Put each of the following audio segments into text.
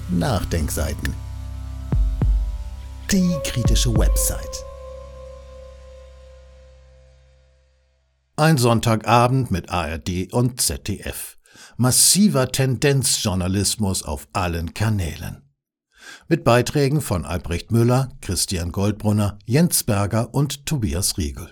Nachdenkseiten. Die kritische Website. Ein Sonntagabend mit ARD und ZDF. Massiver Tendenzjournalismus auf allen Kanälen. Mit Beiträgen von Albrecht Müller, Christian Goldbrunner, Jens Berger und Tobias Riegel.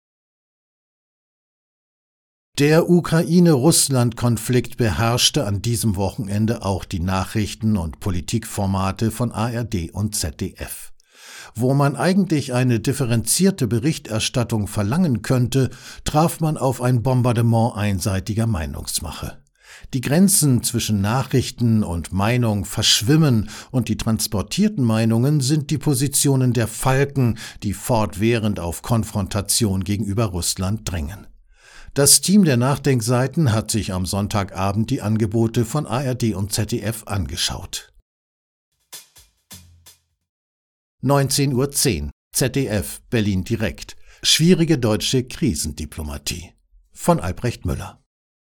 Der Ukraine-Russland-Konflikt beherrschte an diesem Wochenende auch die Nachrichten- und Politikformate von ARD und ZDF. Wo man eigentlich eine differenzierte Berichterstattung verlangen könnte, traf man auf ein Bombardement einseitiger Meinungsmache. Die Grenzen zwischen Nachrichten und Meinung verschwimmen und die transportierten Meinungen sind die Positionen der Falken, die fortwährend auf Konfrontation gegenüber Russland drängen. Das Team der Nachdenkseiten hat sich am Sonntagabend die Angebote von ARD und ZDF angeschaut. 19:10 Uhr ZDF Berlin direkt. Schwierige deutsche Krisendiplomatie von Albrecht Müller.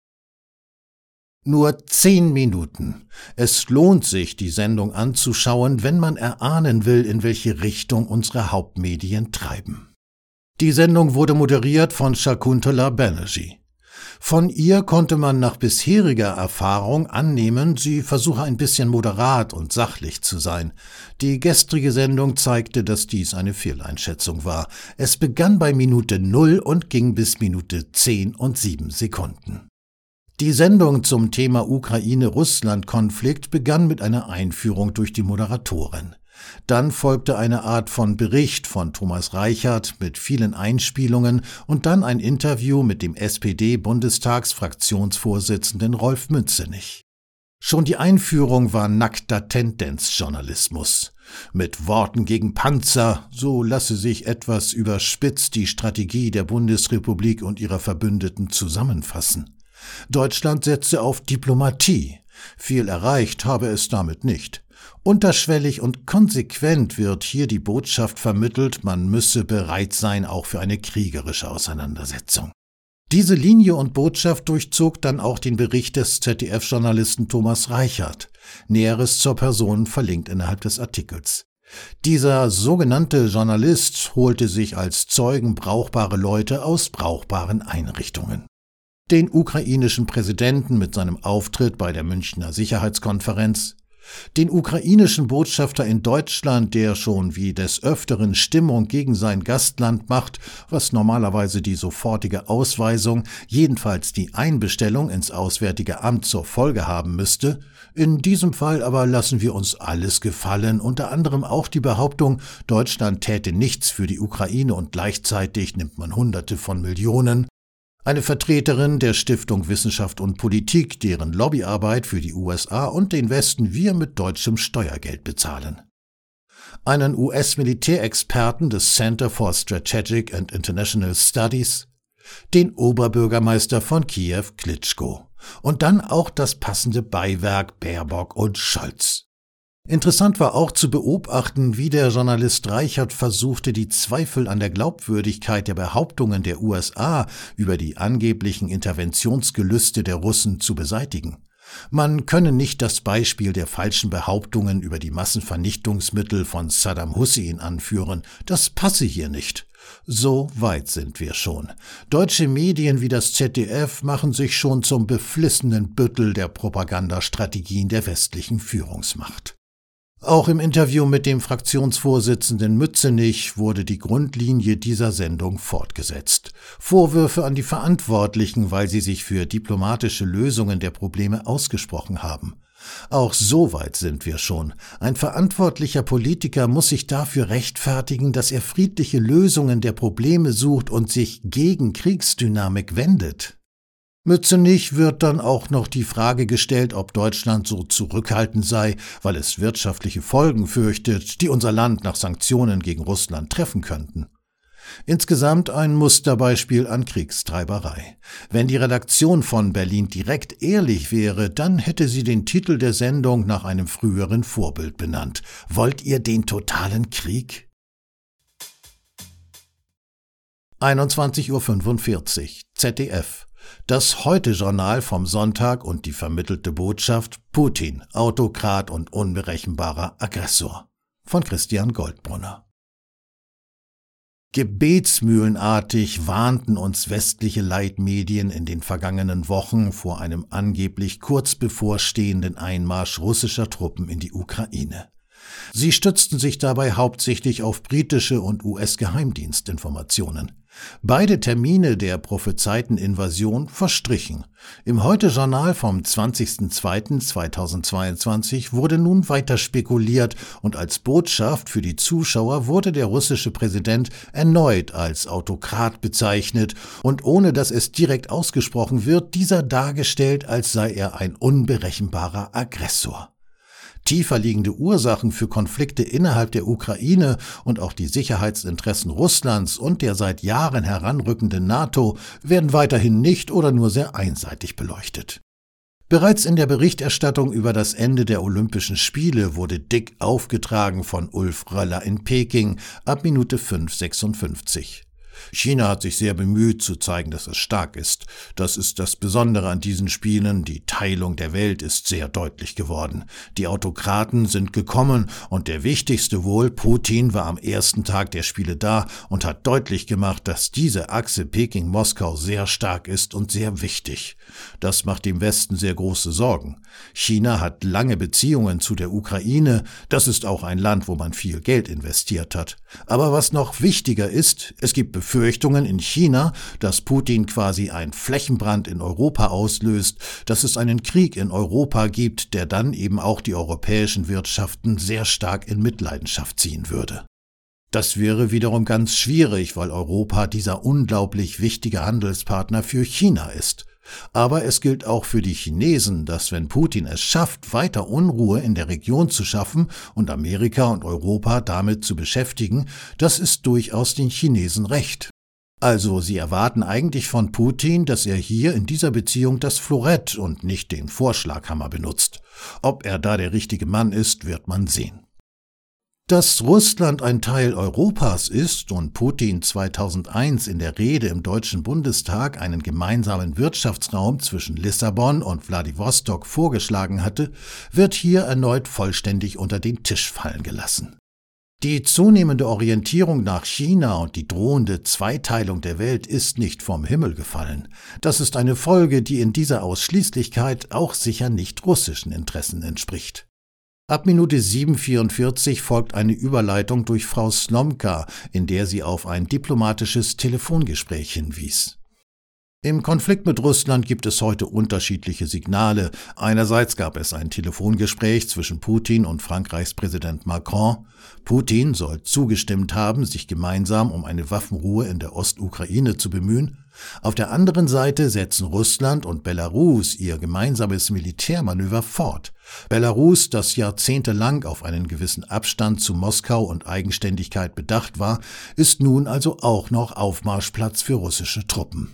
Nur 10 Minuten. Es lohnt sich, die Sendung anzuschauen, wenn man erahnen will, in welche Richtung unsere Hauptmedien treiben. Die Sendung wurde moderiert von Shakuntala Banerjee. Von ihr konnte man nach bisheriger Erfahrung annehmen, sie versuche ein bisschen moderat und sachlich zu sein. Die gestrige Sendung zeigte, dass dies eine Fehleinschätzung war. Es begann bei Minute 0 und ging bis Minute 10 und 7 Sekunden. Die Sendung zum Thema Ukraine-Russland-Konflikt begann mit einer Einführung durch die Moderatorin. Dann folgte eine Art von Bericht von Thomas Reichert mit vielen Einspielungen und dann ein Interview mit dem SPD-Bundestagsfraktionsvorsitzenden Rolf Mützenich. Schon die Einführung war nackter Tendenzjournalismus. Mit Worten gegen Panzer, so lasse sich etwas überspitzt die Strategie der Bundesrepublik und ihrer Verbündeten zusammenfassen. Deutschland setze auf Diplomatie. Viel erreicht habe es damit nicht. Unterschwellig und konsequent wird hier die Botschaft vermittelt, man müsse bereit sein, auch für eine kriegerische Auseinandersetzung. Diese Linie und Botschaft durchzog dann auch den Bericht des ZDF-Journalisten Thomas Reichert. Näheres zur Person verlinkt innerhalb des Artikels. Dieser sogenannte Journalist holte sich als Zeugen brauchbare Leute aus brauchbaren Einrichtungen. Den ukrainischen Präsidenten mit seinem Auftritt bei der Münchner Sicherheitskonferenz, den ukrainischen Botschafter in Deutschland, der schon wie des Öfteren Stimmung gegen sein Gastland macht, was normalerweise die sofortige Ausweisung, jedenfalls die Einbestellung ins Auswärtige Amt zur Folge haben müsste. In diesem Fall aber lassen wir uns alles gefallen, unter anderem auch die Behauptung, Deutschland täte nichts für die Ukraine und gleichzeitig nimmt man Hunderte von Millionen. Eine Vertreterin der Stiftung Wissenschaft und Politik, deren Lobbyarbeit für die USA und den Westen wir mit deutschem Steuergeld bezahlen. Einen US-Militärexperten des Center for Strategic and International Studies, den Oberbürgermeister von Kiew Klitschko und dann auch das passende Beiwerk Baerbock und Scholz. Interessant war auch zu beobachten, wie der Journalist Reichert versuchte, die Zweifel an der Glaubwürdigkeit der Behauptungen der USA über die angeblichen Interventionsgelüste der Russen zu beseitigen. Man könne nicht das Beispiel der falschen Behauptungen über die Massenvernichtungsmittel von Saddam Hussein anführen, das passe hier nicht. So weit sind wir schon. Deutsche Medien wie das ZDF machen sich schon zum beflissenen Büttel der Propagandastrategien der westlichen Führungsmacht. Auch im Interview mit dem Fraktionsvorsitzenden Mützenich wurde die Grundlinie dieser Sendung fortgesetzt. Vorwürfe an die Verantwortlichen, weil sie sich für diplomatische Lösungen der Probleme ausgesprochen haben. Auch so weit sind wir schon. Ein verantwortlicher Politiker muss sich dafür rechtfertigen, dass er friedliche Lösungen der Probleme sucht und sich gegen Kriegsdynamik wendet. Mützenich wird dann auch noch die Frage gestellt, ob Deutschland so zurückhaltend sei, weil es wirtschaftliche Folgen fürchtet, die unser Land nach Sanktionen gegen Russland treffen könnten. Insgesamt ein Musterbeispiel an Kriegstreiberei. Wenn die Redaktion von Berlin direkt ehrlich wäre, dann hätte sie den Titel der Sendung nach einem früheren Vorbild benannt. Wollt ihr den totalen Krieg? 21:45 Uhr ZDF. Das Heute-Journal vom Sonntag und die vermittelte Botschaft: Putin, Autokrat und unberechenbarer Aggressor, von Christian Goldbrunner. Gebetsmühlenartig warnten uns westliche Leitmedien in den vergangenen Wochen vor einem angeblich kurz bevorstehenden Einmarsch russischer Truppen in die Ukraine. Sie stützten sich dabei hauptsächlich auf britische und US-Geheimdienstinformationen. Beide Termine der prophezeiten Invasion verstrichen. Im Heute-Journal vom 20.02.2022 wurde nun weiter spekuliert und als Botschaft für die Zuschauer wurde der russische Präsident erneut als Autokrat bezeichnet und ohne dass es direkt ausgesprochen wird, dieser dargestellt, als sei er ein unberechenbarer Aggressor. Tiefer liegende Ursachen für Konflikte innerhalb der Ukraine und auch die Sicherheitsinteressen Russlands und der seit Jahren heranrückenden NATO werden weiterhin nicht oder nur sehr einseitig beleuchtet. Bereits in der Berichterstattung über das Ende der Olympischen Spiele wurde dick aufgetragen von Ulf Röller in Peking ab Minute 5:56. China hat sich sehr bemüht, zu zeigen, dass es stark ist. Das ist das Besondere an diesen Spielen. Die Teilung der Welt ist sehr deutlich geworden. Die Autokraten sind gekommen und der wichtigste wohl, Putin, war am ersten Tag der Spiele da und hat deutlich gemacht, dass diese Achse Peking-Moskau sehr stark ist und sehr wichtig. Das macht dem Westen sehr große Sorgen. China hat lange Beziehungen zu der Ukraine. Das ist auch ein Land, wo man viel Geld investiert hat. Aber was noch wichtiger ist, es gibt Befürchtungen in China, dass Putin quasi einen Flächenbrand in Europa auslöst, dass es einen Krieg in Europa gibt, der dann eben auch die europäischen Wirtschaften sehr stark in Mitleidenschaft ziehen würde. Das wäre wiederum ganz schwierig, weil Europa dieser unglaublich wichtige Handelspartner für China ist. Aber es gilt auch für die Chinesen, dass wenn Putin es schafft, weiter Unruhe in der Region zu schaffen und Amerika und Europa damit zu beschäftigen, das ist durchaus den Chinesen recht. Also sie erwarten eigentlich von Putin, dass er hier in dieser Beziehung das Florett und nicht den Vorschlaghammer benutzt. Ob er da der richtige Mann ist, wird man sehen. Dass Russland ein Teil Europas ist und Putin 2001 in der Rede im Deutschen Bundestag einen gemeinsamen Wirtschaftsraum zwischen Lissabon und Wladiwostok vorgeschlagen hatte, wird hier erneut vollständig unter den Tisch fallen gelassen. Die zunehmende Orientierung nach China und die drohende Zweiteilung der Welt ist nicht vom Himmel gefallen. Das ist eine Folge, die in dieser Ausschließlichkeit auch sicher nicht russischen Interessen entspricht. Ab Minute 7:44 folgt eine Überleitung durch Frau Slomka, in der sie auf ein diplomatisches Telefongespräch hinwies. Im Konflikt mit Russland gibt es heute unterschiedliche Signale. Einerseits gab es ein Telefongespräch zwischen Putin und Frankreichs Präsident Macron. Putin soll zugestimmt haben, sich gemeinsam um eine Waffenruhe in der Ostukraine zu bemühen. Auf der anderen Seite setzen Russland und Belarus ihr gemeinsames Militärmanöver fort. Belarus, das jahrzehntelang auf einen gewissen Abstand zu Moskau und Eigenständigkeit bedacht war, ist nun also auch noch Aufmarschplatz für russische Truppen.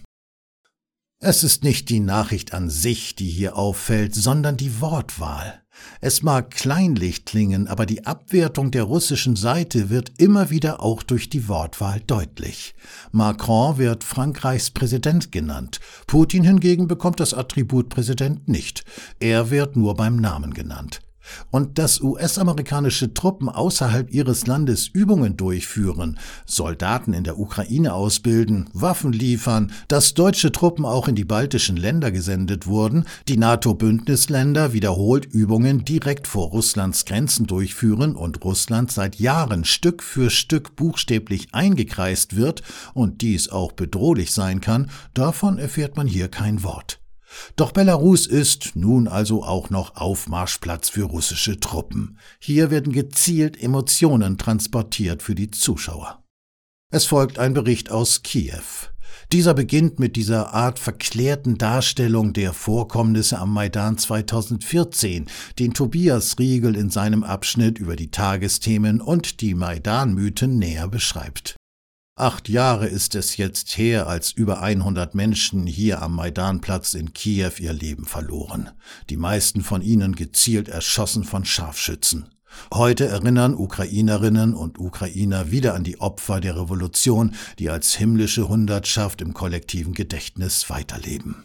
Es ist nicht die Nachricht an sich, die hier auffällt, sondern die Wortwahl. Es mag kleinlich klingen, aber die Abwertung der russischen Seite wird immer wieder auch durch die Wortwahl deutlich. Macron wird Frankreichs Präsident genannt, Putin hingegen bekommt das Attribut Präsident nicht, er wird nur beim Namen genannt. Und dass US-amerikanische Truppen außerhalb ihres Landes Übungen durchführen, Soldaten in der Ukraine ausbilden, Waffen liefern, dass deutsche Truppen auch in die baltischen Länder gesendet wurden, die NATO-Bündnisländer wiederholt Übungen direkt vor Russlands Grenzen durchführen und Russland seit Jahren Stück für Stück buchstäblich eingekreist wird und dies auch bedrohlich sein kann, davon erfährt man hier kein Wort. Doch Belarus ist nun also auch noch Aufmarschplatz für russische Truppen. Hier werden gezielt Emotionen transportiert für die Zuschauer. Es folgt ein Bericht aus Kiew. Dieser beginnt mit dieser Art verklärten Darstellung der Vorkommnisse am Maidan 2014, den Tobias Riegel in seinem Abschnitt über die Tagesthemen und die Maidan-Mythen näher beschreibt. 8 Jahre ist es jetzt her, als über 100 Menschen hier am Maidanplatz in Kiew ihr Leben verloren. Die meisten von ihnen gezielt erschossen von Scharfschützen. Heute erinnern Ukrainerinnen und Ukrainer wieder an die Opfer der Revolution, die als himmlische Hundertschaft im kollektiven Gedächtnis weiterleben.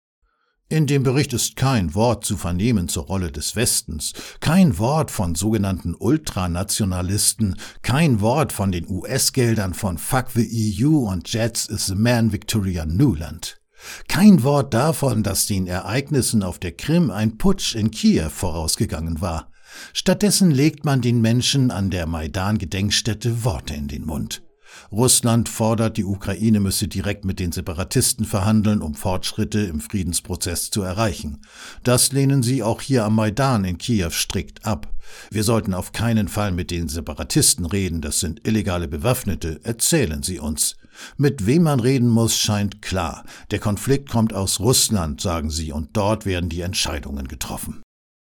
In dem Bericht ist kein Wort zu vernehmen zur Rolle des Westens, kein Wort von sogenannten Ultranationalisten, kein Wort von den US-Geldern von Fuck the EU und Jets is the Man Victoria Nuland. Kein Wort davon, dass den Ereignissen auf der Krim ein Putsch in Kiew vorausgegangen war. Stattdessen legt man den Menschen an der Maidan-Gedenkstätte Worte in den Mund. Russland fordert, die Ukraine müsse direkt mit den Separatisten verhandeln, um Fortschritte im Friedensprozess zu erreichen. Das lehnen sie auch hier am Maidan in Kiew strikt ab. Wir sollten auf keinen Fall mit den Separatisten reden, das sind illegale Bewaffnete, erzählen sie uns. Mit wem man reden muss, scheint klar. Der Konflikt kommt aus Russland, sagen sie, und dort werden die Entscheidungen getroffen.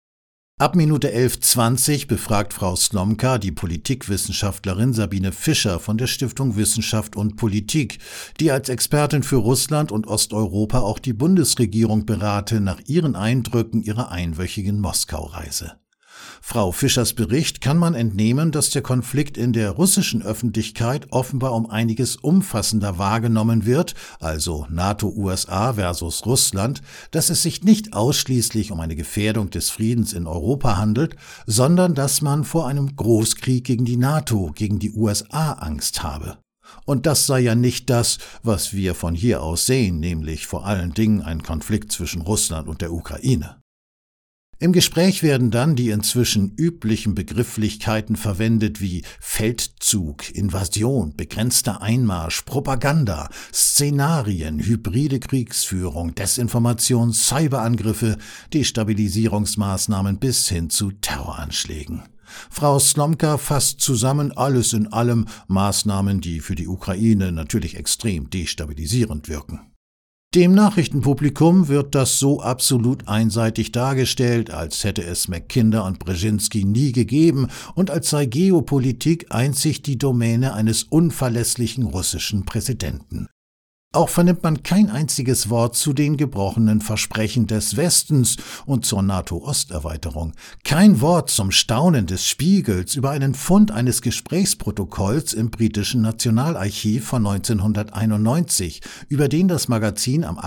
Ab Minute 11:20 befragt Frau Slomka die Politikwissenschaftlerin Sabine Fischer von der Stiftung Wissenschaft und Politik, die als Expertin für Russland und Osteuropa auch die Bundesregierung berate nach ihren Eindrücken ihrer einwöchigen Moskau-Reise. Frau Fischers Bericht kann man entnehmen, dass der Konflikt in der russischen Öffentlichkeit offenbar um einiges umfassender wahrgenommen wird, also NATO-USA versus Russland, dass es sich nicht ausschließlich um eine Gefährdung des Friedens in Europa handelt, sondern dass man vor einem Großkrieg gegen die NATO, gegen die USA Angst habe. Und das sei ja nicht das, was wir von hier aus sehen, nämlich vor allen Dingen ein Konflikt zwischen Russland und der Ukraine. Im Gespräch werden dann die inzwischen üblichen Begrifflichkeiten verwendet wie Feldzug, Invasion, begrenzter Einmarsch, Propaganda, Szenarien, hybride Kriegsführung, Desinformation, Cyberangriffe, Destabilisierungsmaßnahmen bis hin zu Terroranschlägen. Frau Slomka fasst zusammen alles in allem Maßnahmen, die für die Ukraine natürlich extrem destabilisierend wirken. Dem Nachrichtenpublikum wird das so absolut einseitig dargestellt, als hätte es Mackinder und Brzezinski nie gegeben und als sei Geopolitik einzig die Domäne eines unverlässlichen russischen Präsidenten. Auch vernimmt man kein einziges Wort zu den gebrochenen Versprechen des Westens und zur NATO-Osterweiterung, kein Wort zum Staunen des Spiegels über einen Fund eines Gesprächsprotokolls im britischen Nationalarchiv von 1991, über den das Magazin am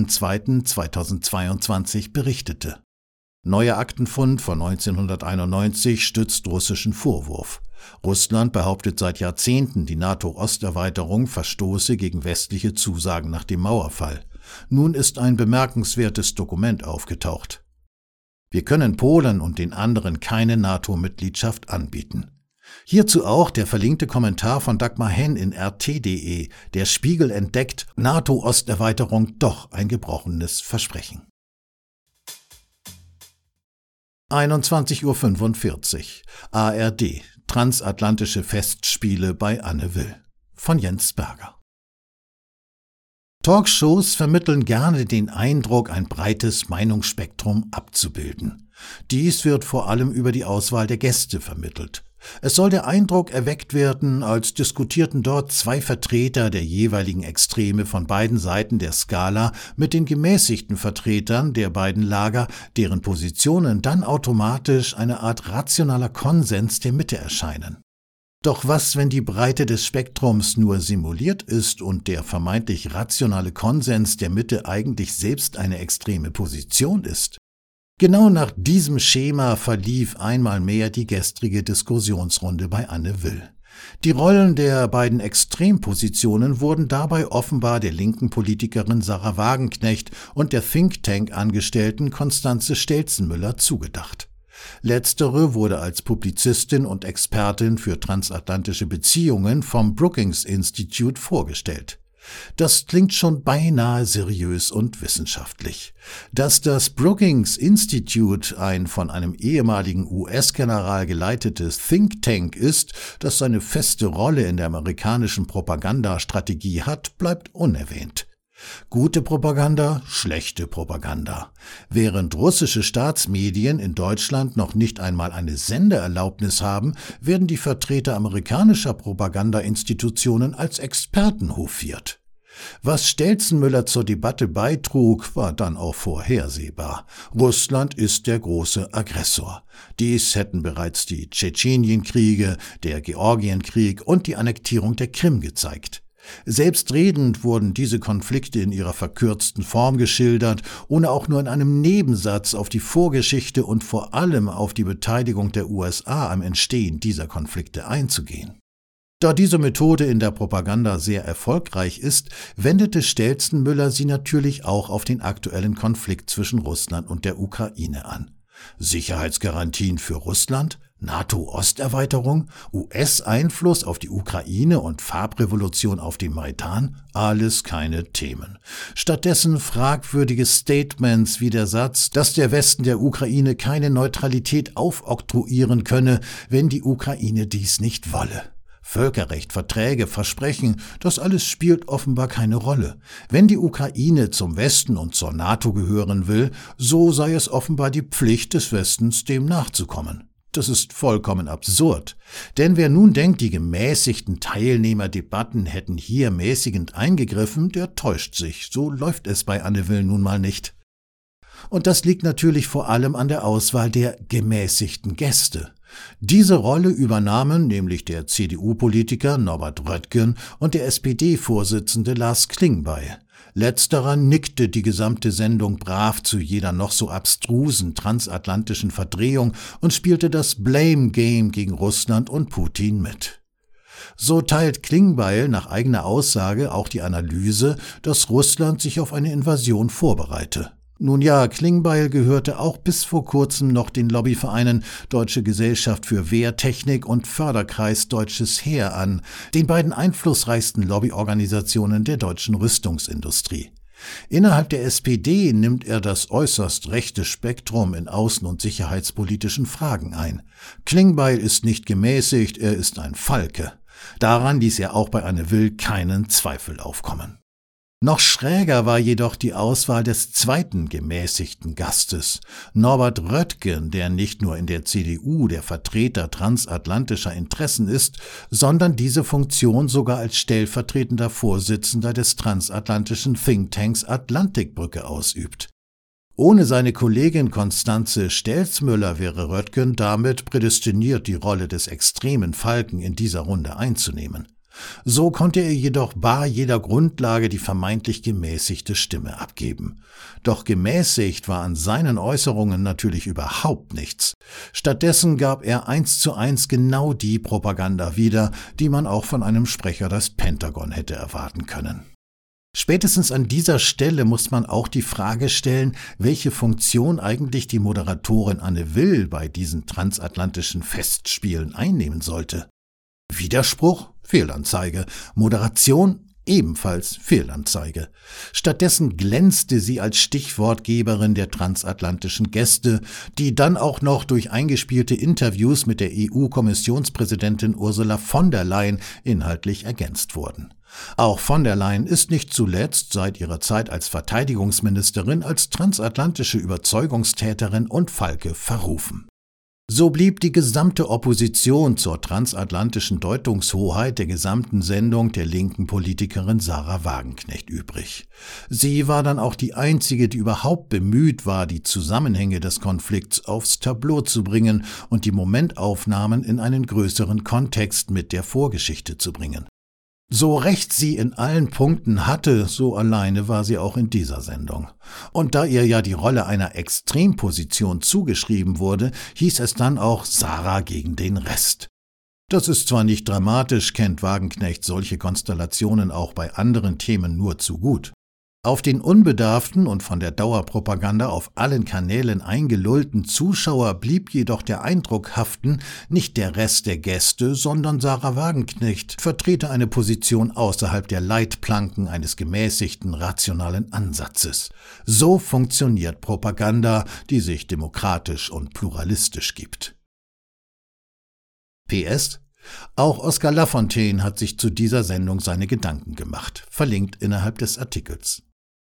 18.02.2022 berichtete. Neuer Aktenfund von 1991 stützt russischen Vorwurf. Russland behauptet seit Jahrzehnten, die NATO-Osterweiterung verstoße gegen westliche Zusagen nach dem Mauerfall. Nun ist ein bemerkenswertes Dokument aufgetaucht. Wir können Polen und den anderen keine NATO-Mitgliedschaft anbieten. Hierzu auch der verlinkte Kommentar von Dagmar Henn in rt.de. Der Spiegel entdeckt, NATO-Osterweiterung doch ein gebrochenes Versprechen. 21:45 Uhr. ARD. Transatlantische Festspiele bei Anne Will. Von Jens Berger. Talkshows vermitteln gerne den Eindruck, ein breites Meinungsspektrum abzubilden. Dies wird vor allem über die Auswahl der Gäste vermittelt. Es soll der Eindruck erweckt werden, als diskutierten dort zwei Vertreter der jeweiligen Extreme von beiden Seiten der Skala mit den gemäßigten Vertretern der beiden Lager, deren Positionen dann automatisch eine Art rationaler Konsens der Mitte erscheinen. Doch was, wenn die Breite des Spektrums nur simuliert ist und der vermeintlich rationale Konsens der Mitte eigentlich selbst eine extreme Position ist? Genau nach diesem Schema verlief einmal mehr die gestrige Diskussionsrunde bei Anne Will. Die Rollen der beiden Extrempositionen wurden dabei offenbar der linken Politikerin Sarah Wagenknecht und der Think-Tank-Angestellten Constanze Stelzenmüller zugedacht. Letztere wurde als Publizistin und Expertin für transatlantische Beziehungen vom Brookings Institute vorgestellt. Das klingt schon beinahe seriös und wissenschaftlich. Dass das Brookings Institute ein von einem ehemaligen US-General geleitetes Think Tank ist, das seine feste Rolle in der amerikanischen Propagandastrategie hat, bleibt unerwähnt. Gute Propaganda, schlechte Propaganda. Während russische Staatsmedien in Deutschland noch nicht einmal eine Sendeerlaubnis haben, werden die Vertreter amerikanischer Propagandainstitutionen als Experten hofiert. Was Stelzenmüller zur Debatte beitrug, war dann auch vorhersehbar. Russland ist der große Aggressor. Dies hätten bereits die Tschetschenienkriege, der Georgienkrieg und die Annektierung der Krim gezeigt. Selbstredend wurden diese Konflikte in ihrer verkürzten Form geschildert, ohne auch nur in einem Nebensatz auf die Vorgeschichte und vor allem auf die Beteiligung der USA am Entstehen dieser Konflikte einzugehen. Da diese Methode in der Propaganda sehr erfolgreich ist, wendete Stelzenmüller sie natürlich auch auf den aktuellen Konflikt zwischen Russland und der Ukraine an. Sicherheitsgarantien für Russland, NATO-Osterweiterung, US-Einfluss auf die Ukraine und Farbrevolution auf dem Maidan, alles keine Themen. Stattdessen fragwürdige Statements wie der Satz, dass der Westen der Ukraine keine Neutralität aufoktroyieren könne, wenn die Ukraine dies nicht wolle. Völkerrecht, Verträge, Versprechen, das alles spielt offenbar keine Rolle. Wenn die Ukraine zum Westen und zur NATO gehören will, so sei es offenbar die Pflicht des Westens, dem nachzukommen. Das ist vollkommen absurd. Denn wer nun denkt, die gemäßigten Teilnehmerdebatten hätten hier mäßigend eingegriffen, der täuscht sich. So läuft es bei Anne Will nun mal nicht. Und das liegt natürlich vor allem an der Auswahl der gemäßigten Gäste. Diese Rolle übernahmen nämlich der CDU-Politiker Norbert Röttgen und der SPD-Vorsitzende Lars Klingbeil. Letzterer nickte die gesamte Sendung brav zu jeder noch so abstrusen transatlantischen Verdrehung und spielte das Blame Game gegen Russland und Putin mit. So teilt Klingbeil nach eigener Aussage auch die Analyse, dass Russland sich auf eine Invasion vorbereite. Nun ja, Klingbeil gehörte auch bis vor kurzem noch den Lobbyvereinen Deutsche Gesellschaft für Wehrtechnik und Förderkreis Deutsches Heer an, den beiden einflussreichsten Lobbyorganisationen der deutschen Rüstungsindustrie. Innerhalb der SPD nimmt er das äußerst rechte Spektrum in außen- und sicherheitspolitischen Fragen ein. Klingbeil ist nicht gemäßigt, er ist ein Falke. Daran ließ er auch bei Anne Will keinen Zweifel aufkommen. Noch schräger war jedoch die Auswahl des zweiten gemäßigten Gastes, Norbert Röttgen, der nicht nur in der CDU der Vertreter transatlantischer Interessen ist, sondern diese Funktion sogar als stellvertretender Vorsitzender des transatlantischen Thinktanks Atlantikbrücke ausübt. Ohne seine Kollegin Constanze Stelzmüller wäre Röttgen damit prädestiniert, die Rolle des extremen Falken in dieser Runde einzunehmen. So konnte er jedoch bar jeder Grundlage die vermeintlich gemäßigte Stimme abgeben. Doch gemäßigt war an seinen Äußerungen natürlich überhaupt nichts. Stattdessen gab er 1:1 genau die Propaganda wieder, die man auch von einem Sprecher des Pentagon hätte erwarten können. Spätestens an dieser Stelle muss man auch die Frage stellen, welche Funktion eigentlich die Moderatorin Anne Will bei diesen transatlantischen Festspielen einnehmen sollte. Widerspruch? Fehlanzeige. Moderation? Ebenfalls Fehlanzeige. Stattdessen glänzte sie als Stichwortgeberin der transatlantischen Gäste, die dann auch noch durch eingespielte Interviews mit der EU-Kommissionspräsidentin Ursula von der Leyen inhaltlich ergänzt wurden. Auch von der Leyen ist nicht zuletzt seit ihrer Zeit als Verteidigungsministerin als transatlantische Überzeugungstäterin und Falke verrufen. So blieb die gesamte Opposition zur transatlantischen Deutungshoheit der gesamten Sendung der linken Politikerin Sahra Wagenknecht übrig. Sie war dann auch die einzige, die überhaupt bemüht war, die Zusammenhänge des Konflikts aufs Tableau zu bringen und die Momentaufnahmen in einen größeren Kontext mit der Vorgeschichte zu bringen. So recht sie in allen Punkten hatte, so alleine war sie auch in dieser Sendung. Und da ihr ja die Rolle einer Extremposition zugeschrieben wurde, hieß es dann auch Sahra gegen den Rest. Das ist zwar nicht dramatisch, kennt Wagenknecht solche Konstellationen auch bei anderen Themen nur zu gut. Auf den unbedarften und von der Dauerpropaganda auf allen Kanälen eingelullten Zuschauer blieb jedoch der Eindruck haften, nicht der Rest der Gäste, sondern Sahra Wagenknecht vertrete eine Position außerhalb der Leitplanken eines gemäßigten, rationalen Ansatzes. So funktioniert Propaganda, die sich demokratisch und pluralistisch gibt. PS: Auch Oskar Lafontaine hat sich zu dieser Sendung seine Gedanken gemacht, verlinkt innerhalb des Artikels.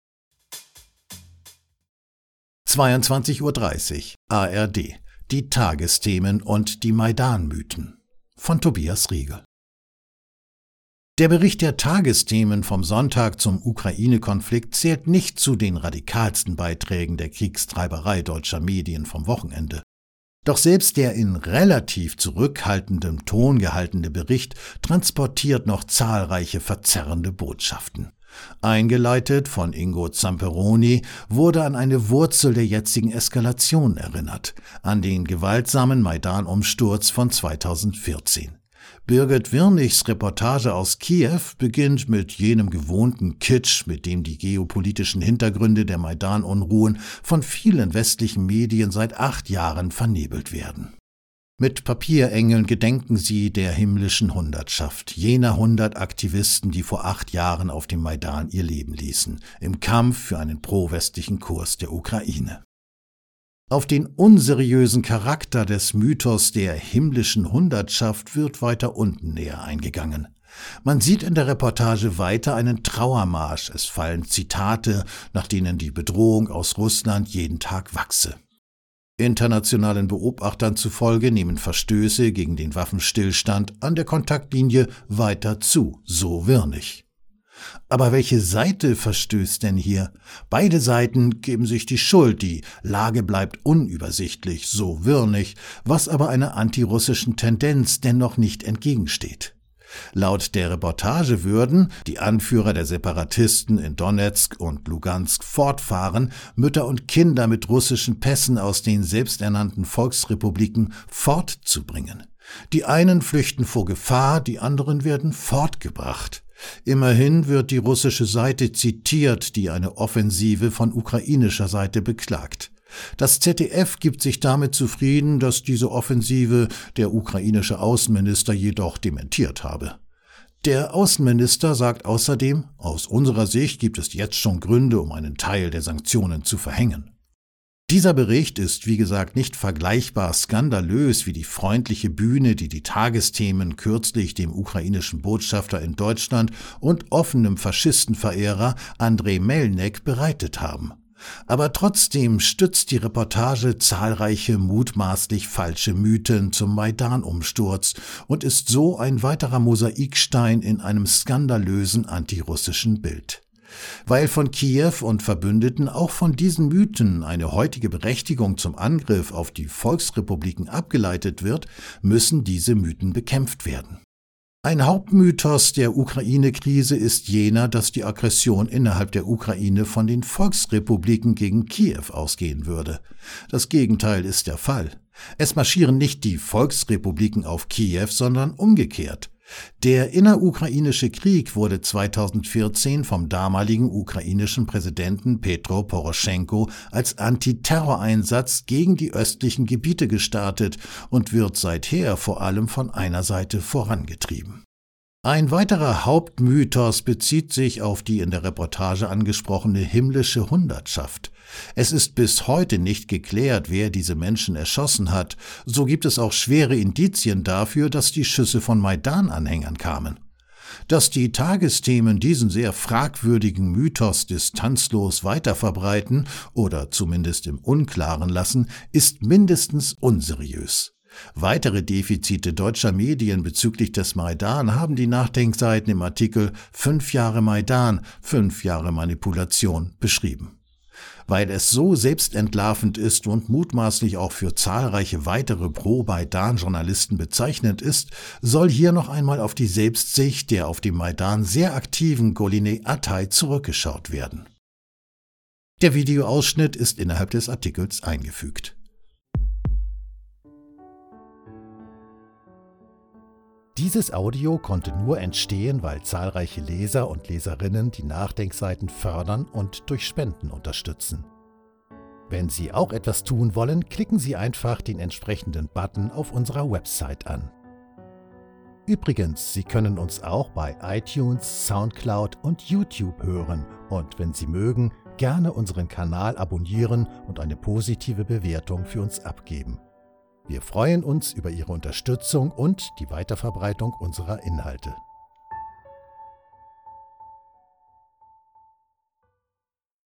22:30 Uhr ARD. Die Tagesthemen und die Maidan-Mythen von Tobias Riegel. Der Bericht der Tagesthemen vom Sonntag zum Ukraine-Konflikt zählt nicht zu den radikalsten Beiträgen der Kriegstreiberei deutscher Medien vom Wochenende. Doch selbst der in relativ zurückhaltendem Ton gehaltene Bericht transportiert noch zahlreiche verzerrende Botschaften. Eingeleitet von Ingo Zamperoni wurde an eine Wurzel der jetzigen Eskalation erinnert, an den gewaltsamen Maidan-Umsturz von 2014. Birgit Wirnichs Reportage aus Kiew beginnt mit jenem gewohnten Kitsch, mit dem die geopolitischen Hintergründe der Maidan-Unruhen von vielen westlichen Medien seit 8 Jahren vernebelt werden. Mit Papierengeln gedenken sie der himmlischen Hundertschaft, jener 100 Aktivisten, die vor 8 Jahren auf dem Maidan ihr Leben ließen, im Kampf für einen pro-westlichen Kurs der Ukraine. Auf den unseriösen Charakter des Mythos der himmlischen Hundertschaft wird weiter unten näher eingegangen. Man sieht in der Reportage weiter einen Trauermarsch, es fallen Zitate, nach denen die Bedrohung aus Russland jeden Tag wachse. Internationalen Beobachtern zufolge nehmen Verstöße gegen den Waffenstillstand an der Kontaktlinie weiter zu, so Wirnig. Aber welche Seite verstößt denn hier? Beide Seiten geben sich die Schuld, die Lage bleibt unübersichtlich, so Wirnig, was aber einer antirussischen Tendenz dennoch nicht entgegensteht. Laut der Reportage würden die Anführer der Separatisten in Donezk und Lugansk fortfahren, Mütter und Kinder mit russischen Pässen aus den selbsternannten Volksrepubliken fortzubringen. Die einen flüchten vor Gefahr, die anderen werden fortgebracht. Immerhin wird die russische Seite zitiert, die eine Offensive von ukrainischer Seite beklagt. Das ZDF gibt sich damit zufrieden, dass diese Offensive der ukrainische Außenminister jedoch dementiert habe. Der Außenminister sagt außerdem, aus unserer Sicht gibt es jetzt schon Gründe, um einen Teil der Sanktionen zu verhängen. Dieser Bericht ist, wie gesagt, nicht vergleichbar skandalös wie die freundliche Bühne, die die Tagesthemen kürzlich dem ukrainischen Botschafter in Deutschland und offenem Faschistenverehrer Andrei Melnik bereitet haben. Aber trotzdem stützt die Reportage zahlreiche mutmaßlich falsche Mythen zum Maidan-Umsturz und ist so ein weiterer Mosaikstein in einem skandalösen antirussischen Bild. Weil von Kiew und Verbündeten auch von diesen Mythen eine heutige Berechtigung zum Angriff auf die Volksrepubliken abgeleitet wird, müssen diese Mythen bekämpft werden. Ein Hauptmythos der Ukraine-Krise ist jener, dass die Aggression innerhalb der Ukraine von den Volksrepubliken gegen Kiew ausgehen würde. Das Gegenteil ist der Fall. Es marschieren nicht die Volksrepubliken auf Kiew, sondern umgekehrt. Der innerukrainische Krieg wurde 2014 vom damaligen ukrainischen Präsidenten Petro Poroschenko als Antiterroreinsatz gegen die östlichen Gebiete gestartet und wird seither vor allem von einer Seite vorangetrieben. Ein weiterer Hauptmythos bezieht sich auf die in der Reportage angesprochene himmlische Hundertschaft. Es ist bis heute nicht geklärt, wer diese Menschen erschossen hat. So gibt es auch schwere Indizien dafür, dass die Schüsse von Maidan-Anhängern kamen. Dass die Tagesthemen diesen sehr fragwürdigen Mythos distanzlos weiterverbreiten oder zumindest im Unklaren lassen, ist mindestens unseriös. Weitere Defizite deutscher Medien bezüglich des Maidan haben die Nachdenkseiten im Artikel 5 Jahre Maidan, 5 Jahre Manipulation beschrieben. Weil es so selbstentlarvend ist und mutmaßlich auch für zahlreiche weitere Pro-Maidan-Journalisten bezeichnend ist, soll hier noch einmal auf die Selbstsicht der auf dem Maidan sehr aktiven Golineh Attay zurückgeschaut werden. Der Videoausschnitt ist innerhalb des Artikels eingefügt. Dieses Audio konnte nur entstehen, weil zahlreiche Leser und Leserinnen die Nachdenkseiten fördern und durch Spenden unterstützen. Wenn Sie auch etwas tun wollen, klicken Sie einfach den entsprechenden Button auf unserer Website an. Übrigens, Sie können uns auch bei iTunes, Soundcloud und YouTube hören und wenn Sie mögen, gerne unseren Kanal abonnieren und eine positive Bewertung für uns abgeben. Wir freuen uns über Ihre Unterstützung und die Weiterverbreitung unserer Inhalte.